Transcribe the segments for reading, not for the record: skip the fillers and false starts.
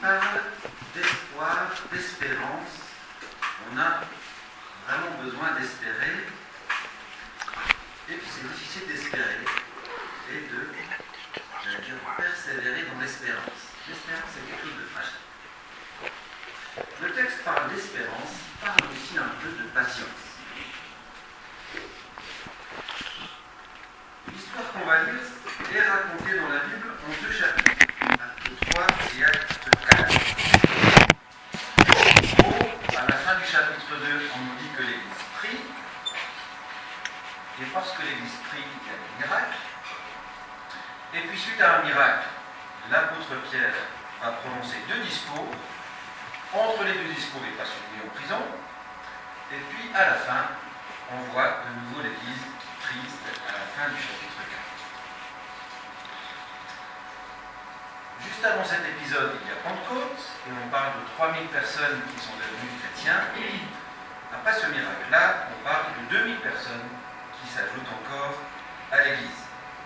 parle d'espoir, d'espérance. On a vraiment besoin d'espérer. Et puis c'est difficile d'espérer et de persévérer dans l'espérance. L'espérance est quelque chose de fragile. Le texte parle d'espérance, parle aussi un peu de patience. L'histoire qu'on va lire est racontée dans la Bible en 2 chapitres, acte 3 et acte 4. À la fin du chapitre 2, on nous dit que l'Église prie, et parce que l'Église prie, il y a des miracles. Et puis suite à un miracle, l'apôtre Pierre va prononcer 2 discours. Entre les 2 discours, il passe une nuit en prison. Et puis à la fin, on voit de nouveau l'Église qui prie à la fin du chapitre 4. Juste avant cet épisode, il y a Pentecôte, et on parle de 3000 personnes qui sont devenues chrétiens. Après ce miracle-là, on parle de 2000 personnes qui s'ajoutent encore à l'Église.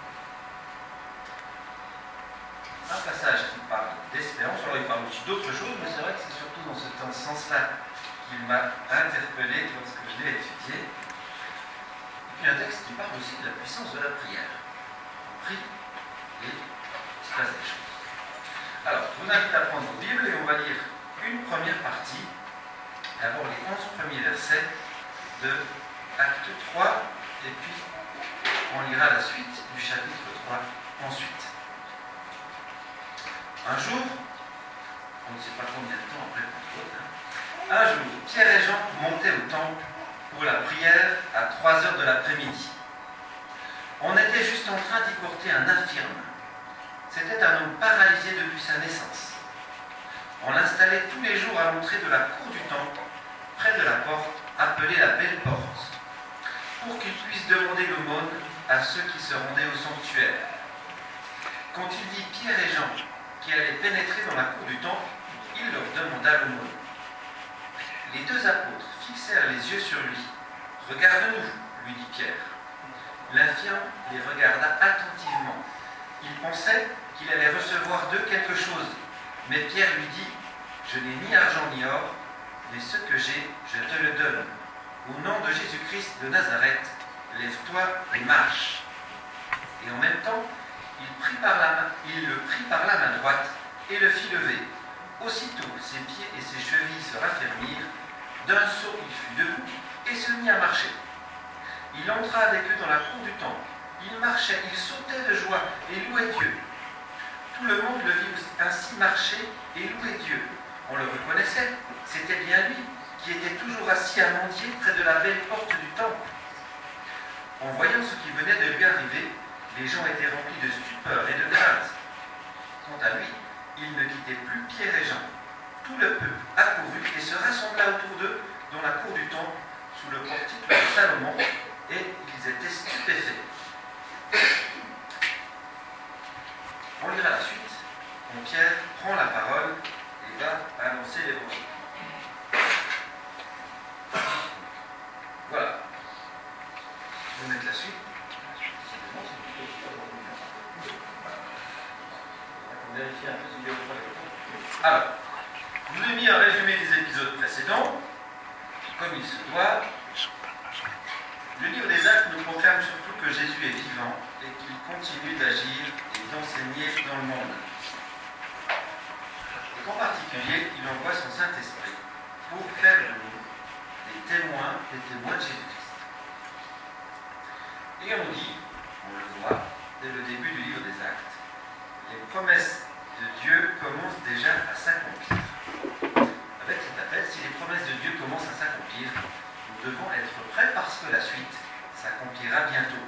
Un passage qui parle d'espérance, alors il parle aussi d'autres choses, mais c'est vrai que c'est surtout dans ce sens-là qu'il m'a interpellé lorsque je l'ai étudié. Et puis un texte qui parle aussi de la puissance de la prière. On prie et il se passe des choses. Alors, je vous invite à prendre vos Bibles et on va lire une première partie, d'abord les 11 premiers versets de Acte 3, et puis on lira la suite du chapitre 3 ensuite. Un jour, on ne sait pas combien de temps après Pentecôte, un jour, Pierre et Jean montaient au temple pour la prière à 3 heures de l'après-midi. On était juste en train d'y porter un infirme. C'était un homme paralysé depuis sa naissance. On l'installait tous les jours à l'entrée de la cour du temple, près de la porte, appelée la Belle Porte, pour qu'il puisse demander l'aumône à ceux qui se rendaient au sanctuaire. Quand il vit Pierre et Jean qui allaient pénétrer dans la cour du temple, il leur demanda l'aumône. Les 2 apôtres fixèrent les yeux sur lui. « Regarde-nous, lui dit Pierre. » L'infirme les regarda attentivement. Il pensait qu'il allait recevoir d'eux quelque chose, mais Pierre lui dit « Je n'ai ni argent ni or, mais ce que j'ai, je te le donne. Au nom de Jésus-Christ de Nazareth, lève-toi et marche. » Et en même temps, il le prit par la main droite et le fit lever. Aussitôt, ses pieds et ses chevilles se raffermirent. D'un saut, il fut debout et se mit à marcher. Il entra avec eux dans la cour du temple. Il marchait, il sautait de joie et louait Dieu. Tout le monde le vit ainsi marcher et louer Dieu. On le reconnaissait, c'était bien lui qui était toujours assis à mendier près de la belle porte du temple. En voyant ce qui venait de lui arriver, les gens étaient remplis de stupeur et de crainte. Quant à lui, il ne quittait plus Pierre et Jean. Tout le peuple accourut et se rassembla autour d'eux dans la cour du temple, sous le portique de Salomon, et ils étaient stupéfaits. On lira la suite, quand Pierre prend la parole et va annoncer l'évangile. Voilà. Je vais mettre la suite. Vérifier un peu si il y a. Alors, je vous ai mis un résumé des épisodes précédents, comme il se doit. Le livre des Actes nous proclame surtout que Jésus est vivant et qu'il continue d'agir et d'enseigner dans le monde. Et qu'en particulier, il envoie son Saint-Esprit pour faire de nous des témoins de Jésus-Christ. Et on dit, on le voit, dès le début du livre des Actes, les promesses de Dieu commencent déjà à s'accomplir. Avec cet appel, si les promesses de Dieu commencent à s'accomplir, nous devons être prêts parce que la suite s'accomplira bientôt.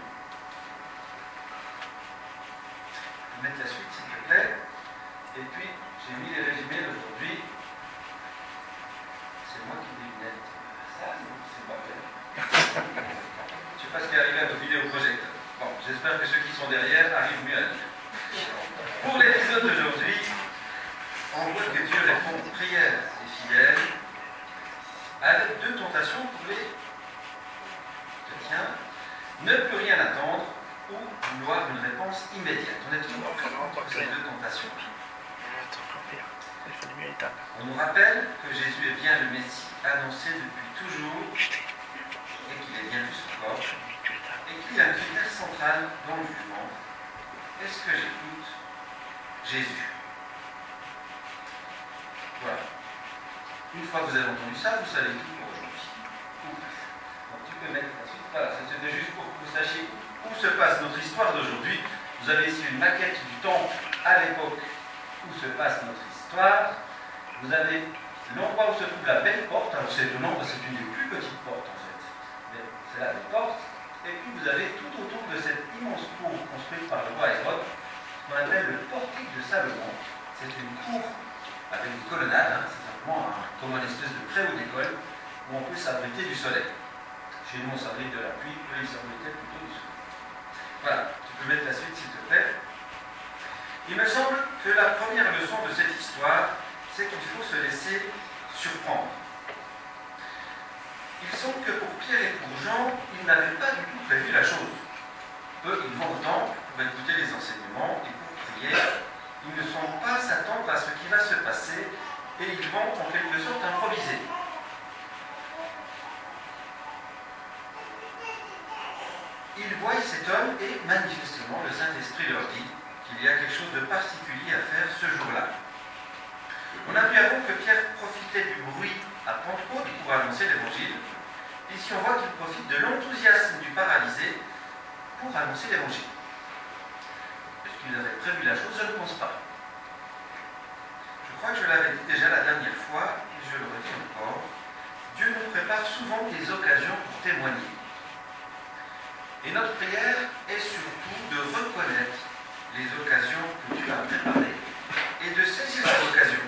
Je vais mettre la suite, s'il te plaît. Et puis, j'ai mis les résumés d'aujourd'hui. C'est moi qui ai ça, c'est pas clair. Je ne sais pas ce qui est arrivé à nos vidéoprojecteurs. Bon, j'espère que ceux qui sont derrière arrivent mieux à lire. Pour l'épisode d'aujourd'hui, on voit que Dieu répond aux prières des fidèles avec 2 tentations pour les chrétiens. Ne plus rien attendre ou vouloir une réponse immédiate. On est toujours présent entre ces 2 tentations. On nous rappelle que Jésus est bien le Messie annoncé depuis toujours et qu'il est bien plus encore et qu'il y a un critère central dans le jugement. Est-ce que j'écoute Jésus? Voilà. Une fois que vous avez entendu ça, vous savez tout pour aujourd'hui. Donc tu peux mettre la suite. Voilà, c'était juste pour que vous sachiez où se passe notre histoire d'aujourd'hui. Vous avez ici une maquette du temple à l'époque où se passe notre histoire. Vous avez l'endroit où se trouve la belle porte. Alors c'est étonnant parce que c'est une des plus petites portes en fait. Mais c'est la belle porte. Et puis vous avez tout autour de cette immense cour construite par le roi Hérode, ce qu'on appelle le portique de Salomon. C'est une cour avec une colonnade, c'est simplement comme une espèce de pré ou d'école où on peut s'abriter du soleil. Chez nous on s'abrite de la pluie, eux ils s'abritaient plutôt du soleil. Voilà, tu peux mettre la suite s'il te plaît. Il me semble que la première leçon de cette histoire, c'est qu'il faut se laisser surprendre. Il semble que pour Pierre et pour Jean, ils n'avaient pas du tout prévu la chose. Eux, ils vont au temple pour écouter les enseignements et pour prier. Ils ne sont pas s'attendre à ce qui va se passer et ils vont en quelque sorte improviser. Ils voient cet homme et manifestement le Saint-Esprit leur dit qu'il y a quelque chose de particulier à faire ce jour-là. On a vu avant que Pierre profitait du bruit à Pentecôte pour annoncer l'évangile. Ici, on voit qu'il profite de l'enthousiasme du paralysé pour annoncer l'évangile. Est-ce qu'il avait prévu la chose? Je ne pense pas. Je crois que je l'avais dit déjà la dernière fois, et je le redis encore. Dieu nous prépare souvent des occasions pour témoigner. Et notre prière est surtout de reconnaître les occasions que Dieu a préparées et de saisir ces occasions.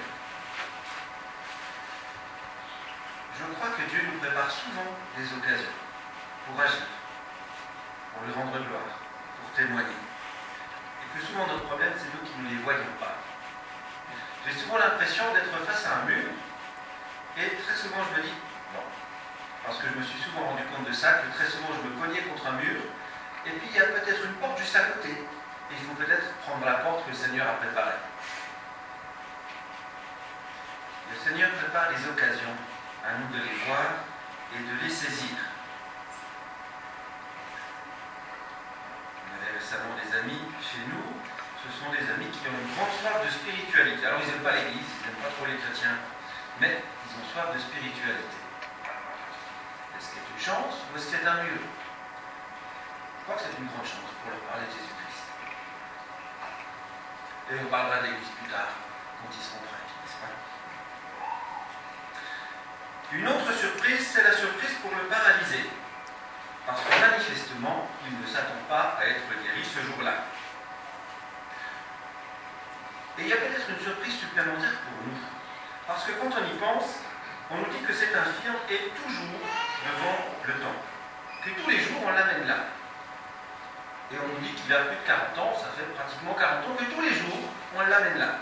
Je crois que Dieu nous prépare souvent des occasions pour agir, pour lui rendre gloire, pour témoigner. Et que souvent notre problème, c'est nous qui ne les voyons pas. J'ai souvent l'impression d'être face à un mur, et très souvent je me dis, non, parce que je me suis souvent rendu compte de ça, que très souvent je me cognais contre un mur, et puis il y a peut-être une porte juste à côté, et il faut peut-être prendre la porte que le Seigneur a préparée. Le Seigneur prépare les occasions, à nous de les voir et de les saisir. On avait récemment des amis chez nous, ce sont des amis qui ont une grande soif de spiritualité. Alors ils n'aiment pas l'église, ils n'aiment pas trop les chrétiens, mais ils ont soif de spiritualité. Est-ce qu'il y a une chance ou est-ce qu'il y a un mur? Je crois que c'est une grande chance pour leur parler de Jésus-Christ. Et on parlera de l'église plus tard, quand ils seront prêts, n'est-ce pas? Une autre surprise, c'est la surprise pour le paralysé. Parce que manifestement, il ne s'attend pas à être guéri ce jour-là. Et il y a peut-être une surprise supplémentaire pour nous. Parce que quand on y pense, on nous dit que cet infirme est toujours devant le temple. Que tous les jours, on l'amène là. Et on nous dit qu'il a plus de 40 ans, ça fait pratiquement 40 ans que tous les jours, on l'amène là.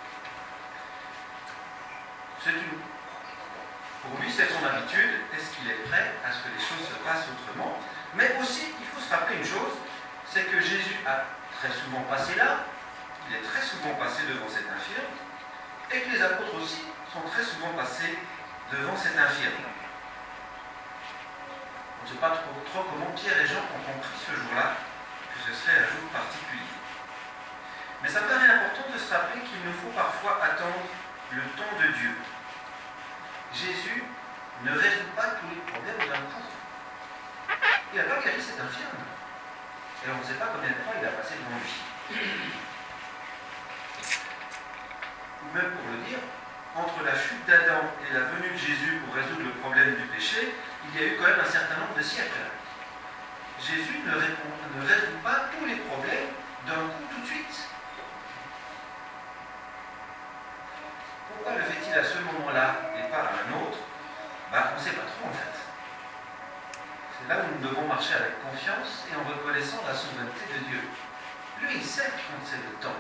Pour lui, c'est son habitude. Est-ce qu'il est prêt à ce que les choses se passent autrement? Mais aussi, il faut se rappeler une chose, c'est que Jésus a très souvent passé là, il est très souvent passé devant cet infirme, et que les apôtres aussi sont très souvent passés devant cet infirme. On ne sait pas trop comment Pierre et Jean ont compris ce jour-là, que ce serait un jour particulier. Mais ça me paraît important de se rappeler qu'il nous faut parfois attendre le temps de Dieu. Jésus ne résout pas tous les problèmes d'un coup. Il n'a pas guéri cet infirme. Et on ne sait pas combien de temps il a passé devant lui. Ou même pour le dire, entre la chute d'Adam et la venue de Jésus pour résoudre le problème du péché, il y a eu quand même un certain nombre de siècles. Jésus ne résout pas tous les problèmes d'un coup tout de suite. Pourquoi le fait-il à ce moment-là et pas à un autre? On ne sait pas trop en fait. C'est là où nous devons marcher avec confiance et en reconnaissant la souveraineté de Dieu. Lui, il sait quand c'est le temps.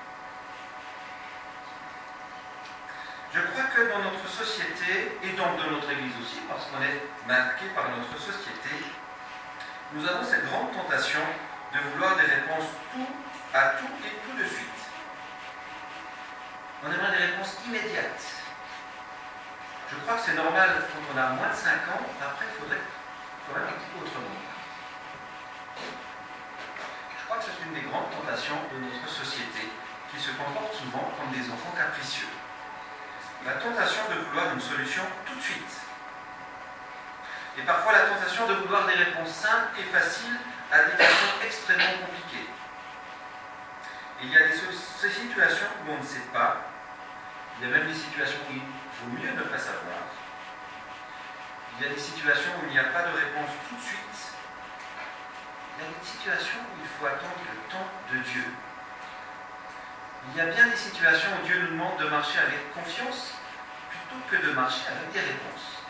Je crois que dans notre société, et donc dans notre Église aussi, parce qu'on est marqué par notre société, nous avons cette grande tentation de vouloir des réponses à tout et tout de suite. On aimerait des réponses immédiates. Je crois que c'est normal quand on a moins de 5 ans, après il faudrait quand même un petit peu autrement. Je crois que c'est une des grandes tentations de notre société, qui se comporte souvent comme des enfants capricieux. La tentation de vouloir une solution tout de suite. Et parfois la tentation de vouloir des réponses simples et faciles à des questions extrêmement compliquées. Et il y a ces situations où on ne sait pas. Il y a même des situations où il vaut mieux ne pas savoir. Il y a des situations où il n'y a pas de réponse tout de suite. Il y a des situations où il faut attendre le temps de Dieu. Il y a bien des situations où Dieu nous demande de marcher avec confiance plutôt que de marcher avec des réponses.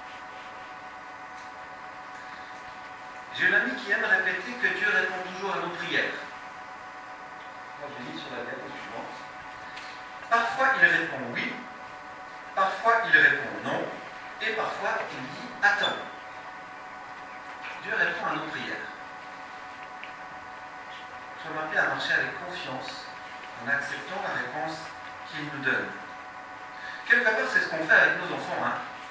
J'ai un ami qui aime répéter que Dieu répond toujours à nos prières. Moi, je lis sur la diapo suivante. Parfois, il répond oui, parfois, il répond non, et parfois, il dit attends. Dieu répond à nos prières. Soyons appelés à marcher avec confiance, en acceptant la réponse qu'il nous donne. Quelque part, c'est ce qu'on fait avec nos enfants.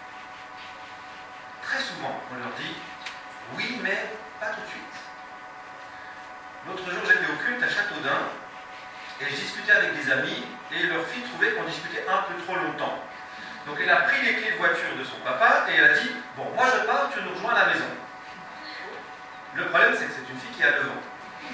Très souvent, on leur dit oui, mais pas tout de suite. L'autre jour, j'étais au culte à Châteaudun et je discutais avec des amis et leur fille trouvait qu'on discutait un peu trop longtemps. Donc elle a pris les clés de voiture de son papa et elle a dit « Bon, moi je pars, tu nous rejoins à la maison. » Le problème, c'est que c'est une fille qui a 9 ans.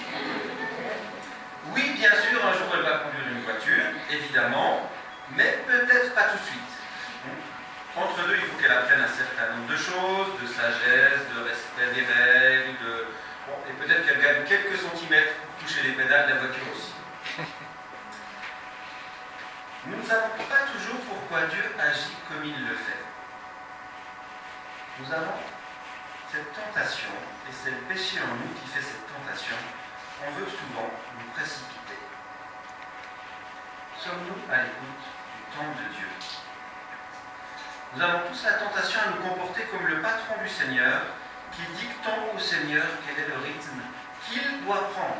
Oui, bien sûr, un jour elle va conduire une voiture, évidemment, mais peut-être pas tout de suite. Entre deux, il faut qu'elle apprenne un certain nombre de choses, de sagesse, de respect des règles, bon, et peut-être qu'elle gagne quelques centimètres pour toucher les pédales de la voiture aussi. Nous ne savons pas toujours pourquoi Dieu agit comme il le fait. Nous avons cette tentation, et c'est le péché en nous qui fait cette tentation. On veut souvent nous précipiter. Sommes-nous à l'écoute du temps de Dieu? Nous avons tous la tentation à nous comporter comme le patron du Seigneur, qui dictons au Seigneur quel est le rythme qu'il doit prendre.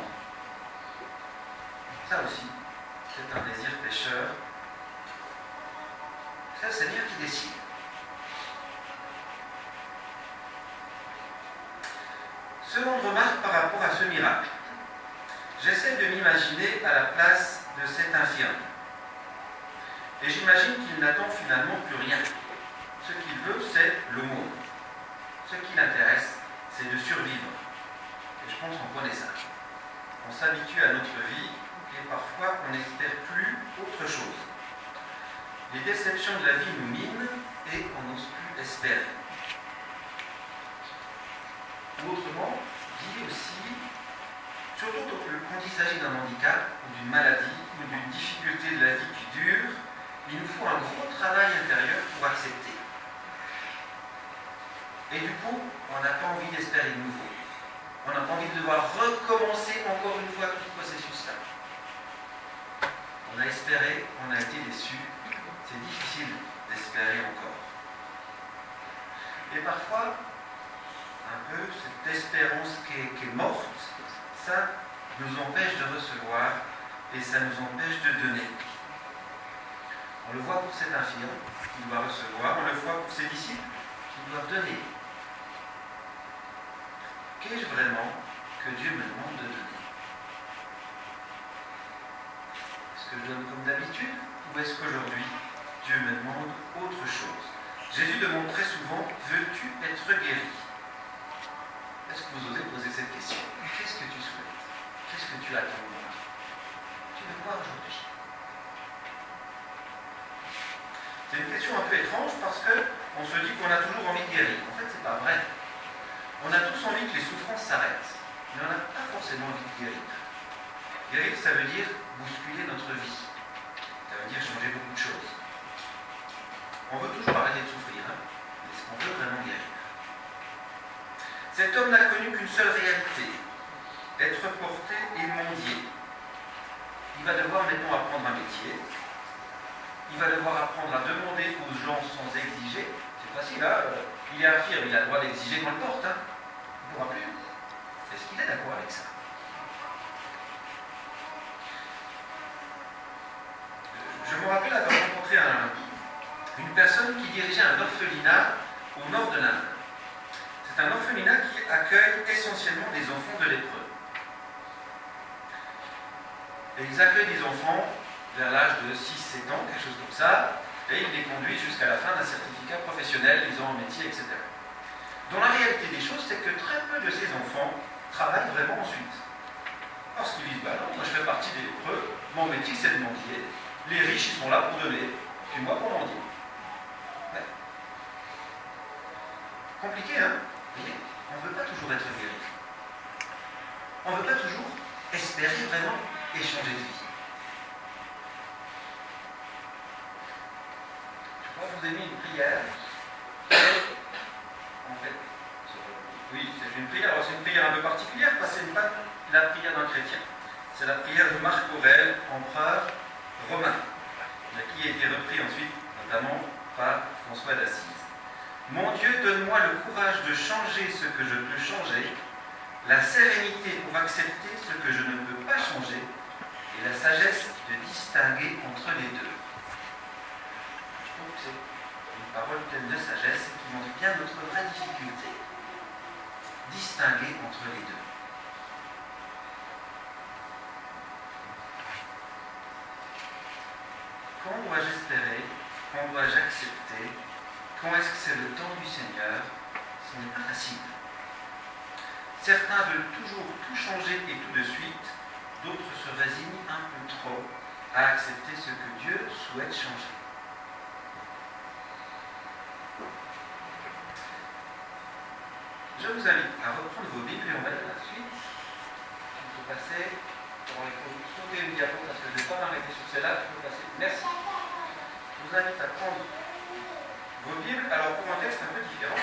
Ça aussi, c'est un désir pécheur. C'est le Seigneur qui décide. Seconde remarque par rapport à ce miracle. J'essaie de m'imaginer à la place de cet infirme. Et j'imagine qu'il n'attend finalement plus rien. Ce qu'il veut, c'est l'aumône. Ce qui l'intéresse, c'est de survivre. Et je pense qu'on connaît ça. On s'habitue à notre vie et parfois on n'espère plus autre chose. Les déceptions de la vie nous minent et on n'ose plus espérer. Ou autrement, dit aussi, surtout quand il s'agit d'un handicap ou d'une maladie ou d'une difficulté de la vie qui dure, il nous faut un gros travail intérieur pour accepter. Et du coup, on n'a pas envie d'espérer de nouveau. On n'a pas envie de devoir recommencer encore une fois tout ce processus-là. On a espéré, on a été déçu. C'est difficile d'espérer encore. Et parfois, un peu, cette espérance qui est morte, ça nous empêche de recevoir et ça nous empêche de donner. On le voit pour cet infirme qui doit recevoir, on le voit pour ses disciples qui doivent donner. Qu'ai-je vraiment que Dieu me demande de donner? Est-ce que je donne comme d'habitude ou est-ce qu'aujourd'hui Dieu me demande autre chose? Jésus demande très souvent « Veux-tu être guéri ?» Est-ce que vous osez poser cette question? Qu'est-ce que tu souhaites? Qu'est-ce que tu attends de moi? Tu veux quoi aujourd'hui? C'est une question un peu étrange parce qu'on se dit qu'on a toujours envie de guérir. En fait, c'est pas vrai. On a tous envie que les souffrances s'arrêtent, mais on n'a pas forcément envie de guérir. Guérir, ça veut dire bousculer notre vie. Ça veut dire changer beaucoup de choses. On veut toujours arrêter de souffrir, mais est-ce qu'on veut vraiment guérir? Cet homme n'a connu qu'une seule réalité, être porté et mendier. Il va devoir, mettons, apprendre un métier. Il va devoir apprendre à demander aux gens sans exiger. C'est facile, il est infirme, il a le droit d'exiger qu'on le porte. Il ne pourra plus. Est-ce qu'il est d'accord avec ça? Je me rappelle avoir rencontré une personne qui dirigeait un orphelinat au nord de l'Inde. C'est un orphelinat qui accueille essentiellement des enfants de lépreux. Et ils accueillent des enfants vers l'âge de 6-7 ans, quelque chose comme ça, et ils les conduisent jusqu'à la fin d'un certificat professionnel, ils ont un métier, etc. Dont la réalité des choses, c'est que très peu de ces enfants travaillent vraiment ensuite. Parce qu'ils disent, bah non, moi je fais partie des lépreux, mon métier c'est de mendier, les riches ils sont là pour donner, puis moi pour mendier. Ouais. Compliqué, hein? Vous voyez, on ne veut pas toujours être guéri. On ne veut pas toujours espérer vraiment et changer de vie. Je vais vous ai mis une prière. En fait, oui, c'est une prière. Alors c'est une prière un peu particulière parce que ce n'est pas la prière d'un chrétien. C'est la prière de Marc Aurèle, empereur romain, qui a été repris ensuite, notamment par François d'Assise. Mon Dieu, donne-moi le courage de changer ce que je peux changer, la sérénité pour accepter ce que je ne peux pas changer, et la sagesse de distinguer entre les deux. Je trouve que c'est une parole pleine de sagesse qui montre bien notre vraie difficulté. Distinguer entre les deux. Quand dois-je espérer? Quand dois-je accepter? Quand est-ce que c'est le temps du Seigneur? Ce n'est pas facile. Certains veulent toujours tout changer et tout de suite, d'autres se résignent un peu trop à accepter ce que Dieu souhaite changer. Je vous invite à reprendre vos Bibles et on va aller à la suite. Je peux passer, il faut sauter une diapo parce que je ne vais pas m'arrêter sur celle-là, je peux passer. Merci. Je vous invite à prendre vos Bibles, alors pour un texte un peu différent,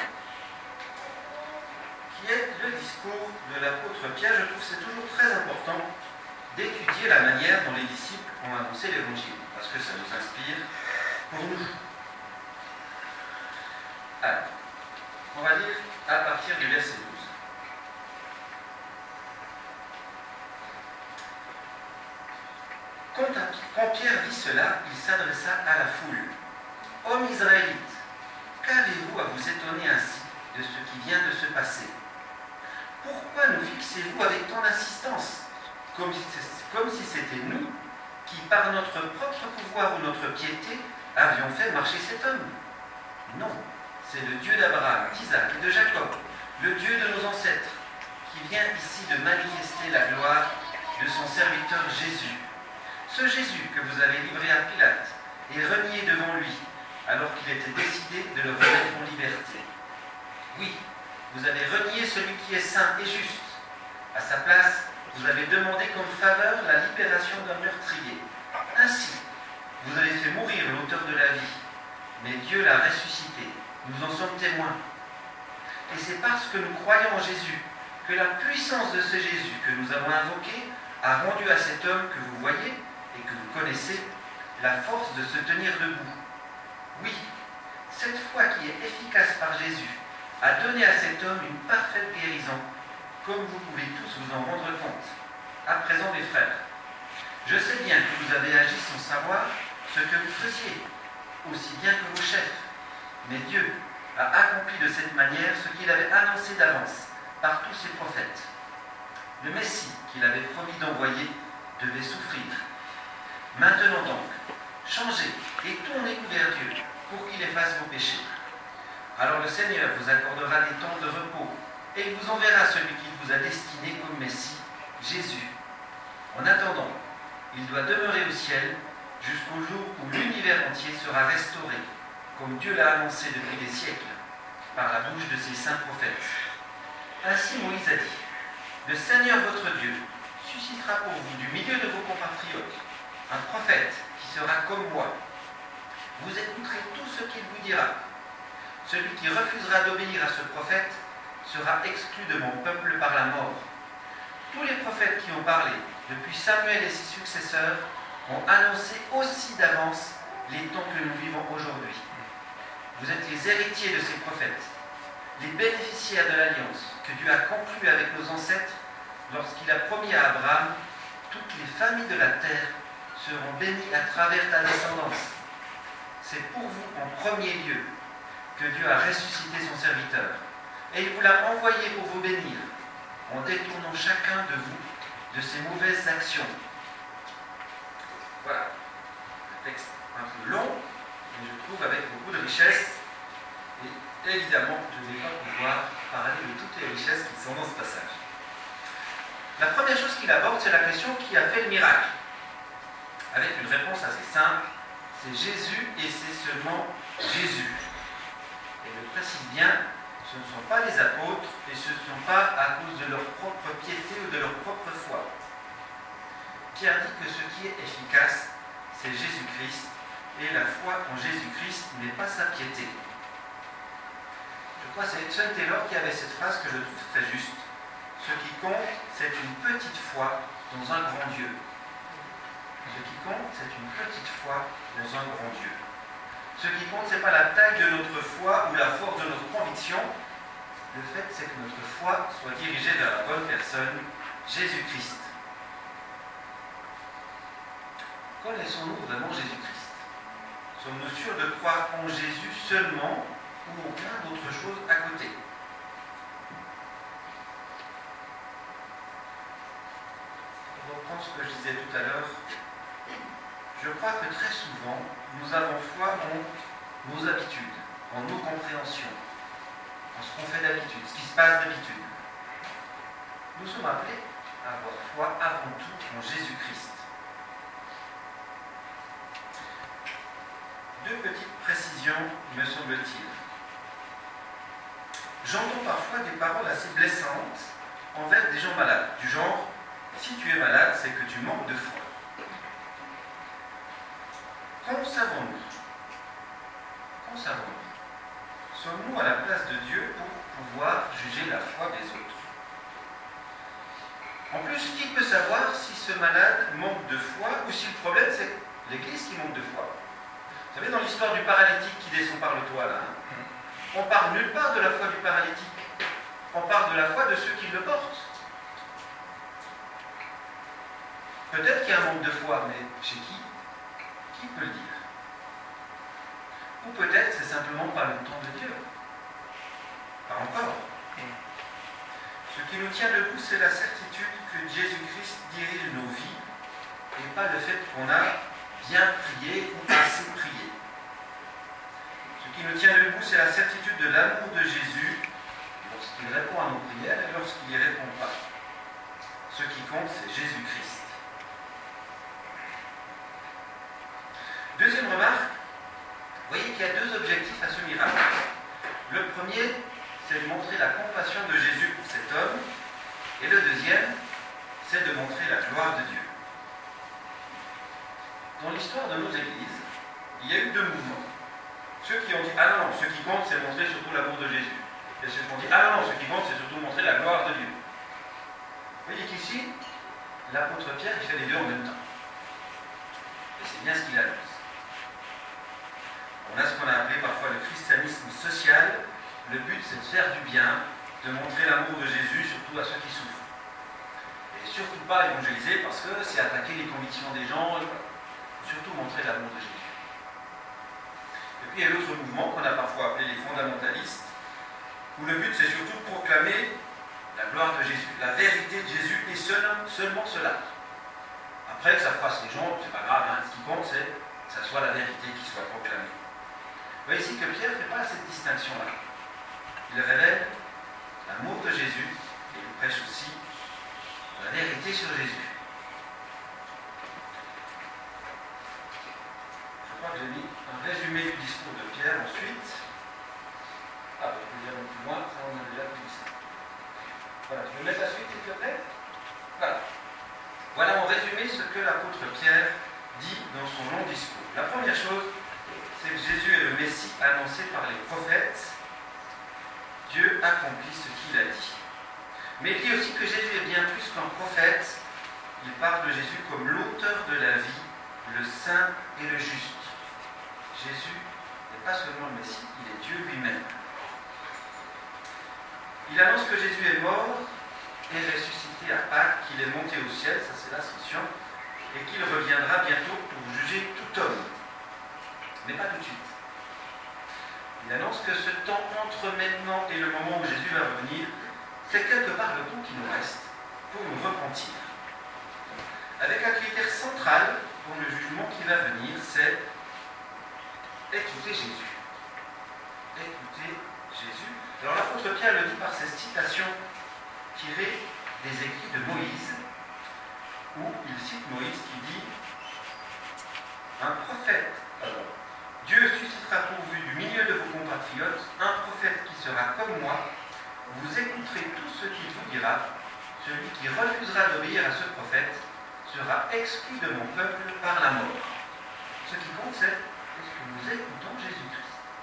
qui est le discours de l'apôtre Pierre. Je trouve que c'est toujours très important d'étudier la manière dont les disciples ont annoncé l'Évangile, parce que ça nous inspire pour nous. Alors, on va lire à partir du verset 12. Quand Pierre vit cela, il s'adressa à la foule. « Hommes israélites, qu'avez-vous à vous étonner ainsi de ce qui vient de se passer? Pourquoi nous fixez-vous avec tant d'insistance, comme si c'était nous qui, par notre propre pouvoir ou notre piété, avions fait marcher cet homme? Non, c'est le Dieu d'Abraham, d'Isaac et de Jacob, le Dieu de nos ancêtres, qui vient ici de manifester la gloire de son serviteur Jésus. Ce Jésus que vous avez livré à Pilate et renié devant lui, alors qu'il était décidé de le remettre en liberté. Oui, vous avez renié celui qui est saint et juste. À sa place, vous avez demandé comme faveur la libération d'un meurtrier. Ainsi, vous avez fait mourir l'auteur de la vie, mais Dieu l'a ressuscité. Nous en sommes témoins. Et c'est parce que nous croyons en Jésus que la puissance de ce Jésus que nous avons invoqué a rendu à cet homme que vous voyez et que vous connaissez la force de se tenir debout. Oui, cette foi qui est efficace par Jésus a donné à cet homme une parfaite guérison, comme vous pouvez tous vous en rendre compte. À présent, mes frères, je sais bien que vous avez agi sans savoir ce que vous faisiez, aussi bien que vos chefs. Mais Dieu a accompli de cette manière ce qu'il avait annoncé d'avance par tous ses prophètes. Le Messie qu'il avait promis d'envoyer devait souffrir. Maintenant donc, changez et tournez vers Dieu pour qu'il efface vos péchés. Alors le Seigneur vous accordera des temps de repos et il vous enverra celui qu'il vous a destiné comme Messie, Jésus. En attendant, il doit demeurer au ciel jusqu'au jour où l'univers entier sera restauré, comme Dieu l'a annoncé depuis des siècles, par la bouche de ses saints prophètes. Ainsi Moïse a dit, « Le Seigneur votre Dieu suscitera pour vous du milieu de vos compatriotes un prophète qui sera comme moi. Vous écouterez tout ce qu'il vous dira. Celui qui refusera d'obéir à ce prophète sera exclu de mon peuple par la mort. » Tous les prophètes qui ont parlé, depuis Samuel et ses successeurs, ont annoncé aussi d'avance les temps que nous vivons aujourd'hui. Vous êtes les héritiers de ces prophètes, les bénéficiaires de l'alliance que Dieu a conclue avec nos ancêtres lorsqu'il a promis à Abraham « Toutes les familles de la terre seront bénies à travers ta descendance. » c'est pour vous en premier lieu que Dieu a ressuscité son serviteur. Et il vous l'a envoyé pour vous bénir, en détournant chacun de vous de ses mauvaises actions. Voilà. Un texte un peu long, mais je trouve avec beaucoup de richesse. Et évidemment, je ne vais pas pouvoir parler de toutes les richesses qui sont dans ce passage. La première chose qu'il aborde, c'est la question qui a fait le miracle. Avec une réponse assez simple, c'est Jésus et c'est seulement Jésus. Et il le précise bien, ce ne sont pas les apôtres et ce ne sont pas à cause de leur propre piété ou de leur propre foi. Pierre dit que ce qui est efficace, c'est Jésus-Christ, et la foi en Jésus-Christ n'est pas sa piété. Je crois que c'est Hudson Taylor qui avait cette phrase que je trouve très juste. Ce qui compte, c'est une petite foi dans un grand Dieu. Ce qui compte, c'est une petite foi dans un grand Dieu. Ce qui compte, ce n'est pas la taille de notre foi ou la force de notre conviction. Le fait, c'est que notre foi soit dirigée vers la bonne personne, Jésus-Christ. Connaissons-nous vraiment Jésus-Christ? Sommes-nous sûrs de croire en Jésus seulement ou en plein d'autres choses à côté? Je reprends ce que je disais tout à l'heure. Je crois que très souvent, nous avons foi en nos habitudes, en nos compréhensions, en ce qu'on fait d'habitude, ce qui se passe d'habitude. Nous sommes appelés à avoir foi avant tout en Jésus-Christ. Deux petites précisions, me semble-t-il. J'entends parfois des paroles assez blessantes envers des gens malades, du genre « si tu es malade, c'est que tu manques de foi ». Qu'en savons-nous? Qu'en savons-nous? Sommes-nous à la place de Dieu pour pouvoir juger la foi des autres? En plus, qui peut savoir si ce malade manque de foi ou si le problème c'est l'Église qui manque de foi? Vous savez, dans l'histoire du paralytique qui descend par le toit, là, on parle nulle part de la foi du paralytique. On parle de la foi de ceux qui le portent. Peut-être qu'il y a un manque de foi, mais chez qui? Qui peut le dire? Ou peut-être c'est simplement pas le temps de Dieu. Pas encore. Ce qui nous tient debout, c'est la certitude que Jésus-Christ dirige nos vies et pas le fait qu'on a bien prié ou assez prié. Ce qui nous tient debout, c'est la certitude de l'amour de Jésus lorsqu'il répond à nos prières et lorsqu'il n'y répond pas. Ce qui compte, c'est Jésus-Christ. Deuxième remarque, vous voyez qu'il y a deux objectifs à ce miracle. Le premier, c'est de montrer la compassion de Jésus pour cet homme, et le deuxième, c'est de montrer la gloire de Dieu. Dans l'histoire de nos églises, il y a eu deux mouvements. Ceux qui ont dit « Ah non, non, ce qui compte, c'est montrer surtout l'amour de Jésus ». Et ceux qui ont dit « Ah non, non, ce qui compte, c'est surtout montrer la gloire de Dieu ». Vous voyez qu'ici, l'apôtre Pierre, il fait les deux en même temps. Et c'est bien ce qu'il annonce. On a ce qu'on a appelé parfois le christianisme social. Le but, c'est de faire du bien, de montrer l'amour de Jésus, surtout à ceux qui souffrent. Et surtout pas évangéliser, parce que c'est attaquer les convictions des gens, surtout montrer l'amour de Jésus. Et puis il y a l'autre mouvement qu'on a parfois appelé les fondamentalistes, où le but, c'est surtout de proclamer la gloire de Jésus, la vérité de Jésus, et seulement cela. Après que ça fasse les gens, c'est pas grave, hein. Ce qui compte, c'est que ça soit la vérité qui soit proclamée. Vous voyez ici que Pierre ne fait pas cette distinction-là. Il révèle l'amour de Jésus et il prêche aussi la vérité sur Jésus. Je crois que j'ai mis un résumé du discours de Pierre ensuite. Ah, je peux dire un peu plus loin, ça on a déjà tout dit ça. Voilà, tu veux mettre la suite s'il te plaît? Voilà. Voilà en résumé ce que l'apôtre Pierre dit dans son long discours. La première chose, c'est que Jésus est le Messie annoncé par les prophètes. Dieu accomplit ce qu'il a dit. Mais il dit aussi que Jésus est bien plus qu'un prophète. Il parle de Jésus comme l'auteur de la vie, le saint et le juste. Jésus n'est pas seulement le Messie, il est Dieu lui-même. Il annonce que Jésus est mort et ressuscité à Pâques, qu'il est monté au ciel, ça c'est l'ascension, et qu'il reviendra bientôt pour juger tout homme. mais pas tout de suite. Il annonce que ce temps entre maintenant et le moment où Jésus va revenir, c'est quelque part le temps qui nous reste pour nous repentir. Avec un critère central pour le jugement qui va venir, c'est écouter Jésus. Écoutez Jésus. Alors l'apôtre Pierre le dit par ces citations tirées des écrits de Moïse, où il cite Moïse qui dit « Un prophète, Dieu suscitera pour vous du milieu de vos compatriotes un prophète qui sera comme moi. Vous écouterez tout ce qu'il vous dira. Celui qui refusera d'obéir à ce prophète sera exclu de mon peuple par la mort. » Ce qui compte, c'est est-ce que nous écoutons Jésus-Christ?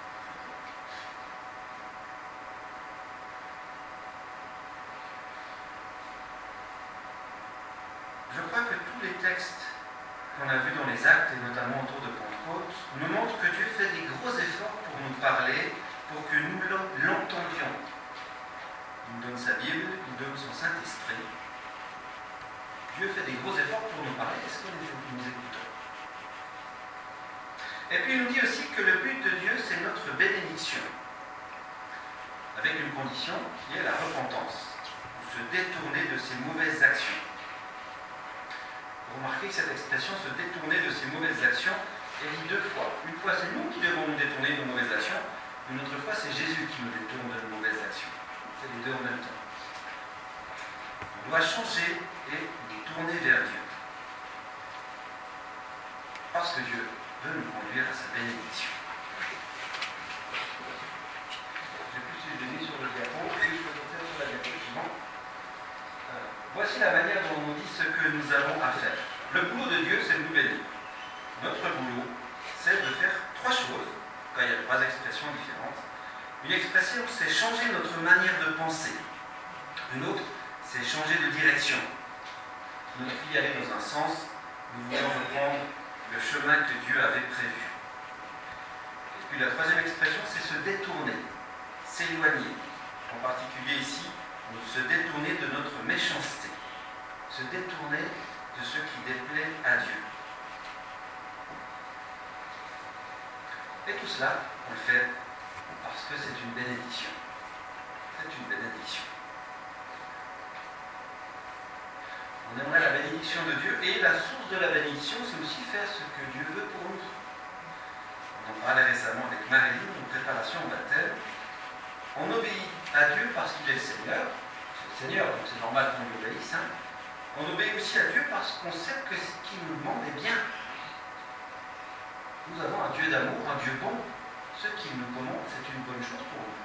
Je crois que tous les textes qu'on a vus dans les actes, et notamment autour de Pentecôte, nous montrent que Dieu fait des gros efforts pour nous parler, pour que nous l'entendions. Il nous donne sa Bible, il nous donne son Saint-Esprit. Dieu fait des gros efforts pour nous parler. Est-ce que nous écoutons? Et puis il nous dit aussi que le but de Dieu, c'est notre bénédiction, avec une condition qui est la repentance, ou se détourner de ses mauvaises actions. Vous remarquez que cette expression, se détourner de ses mauvaises actions, est dit deux fois. Une fois, c'est nous qui devons nous détourner de nos mauvaises actions, une autre fois, c'est Jésus qui nous détourne de nos mauvaises actions. C'est les deux en même temps. On doit changer et nous tourner vers Dieu. Parce que Dieu veut nous conduire à sa bénédiction. J'ai plus suivi sur le diapo, et je peux monter sur la diapo suivante. Voici la manière dont on nous dit ce que nous avons à faire. Le boulot de Dieu, c'est de nous bénir. Notre boulot, c'est de faire trois choses. Quand il y a trois expressions différentes. Une expression, c'est changer notre manière de penser. Une autre, c'est changer de direction. Notre vie allait dans un sens, nous voulons reprendre le chemin que Dieu avait prévu. Et puis la troisième expression, c'est se détourner, s'éloigner. En particulier ici, se détourner de notre méchanceté, se détourner de ce qui déplaît à Dieu. Et tout cela, on le fait parce que c'est une bénédiction. C'est une bénédiction. On aimerait la bénédiction de Dieu, et la source de la bénédiction, c'est aussi faire ce que Dieu veut pour nous. On en parlait récemment avec Marie-Lou, en préparation au baptême. On obéit à Dieu parce qu'il est le Seigneur. C'est le Seigneur, donc c'est normal qu'on lui obéisse. On obéit aussi à Dieu parce qu'on sait que ce qu'il nous demande est bien. Nous avons un Dieu d'amour, un Dieu bon. Ce qu'il nous commande, c'est une bonne chose pour nous.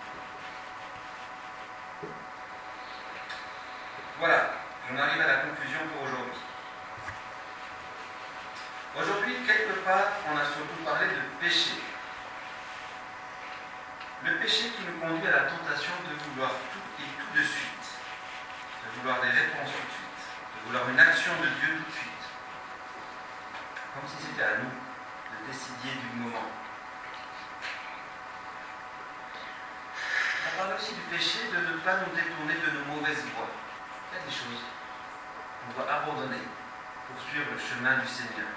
Voilà, j'en arrive à la conclusion pour aujourd'hui. Aujourd'hui, quelque part, on a surtout parlé de péché. Le péché qui nous conduit à la tentation de vouloir tout et tout de suite, de vouloir des réponses tout de suite, de vouloir une action de Dieu tout de suite, comme si c'était à nous de décider du moment. On parle aussi du péché de ne pas nous détourner de nos mauvaises voies. Il y a des choses qu'on doit abandonner pour suivre le chemin du Seigneur.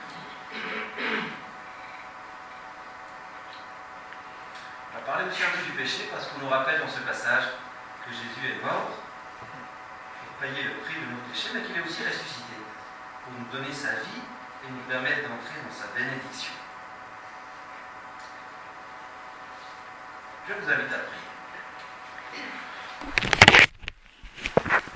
On va parler aussi un peu du péché parce qu'on nous rappelle dans ce passage que Jésus est mort pour payer le prix de nos péchés, mais qu'il est aussi ressuscité pour nous donner sa vie et nous permettre d'entrer dans sa bénédiction. Je vous invite à prier.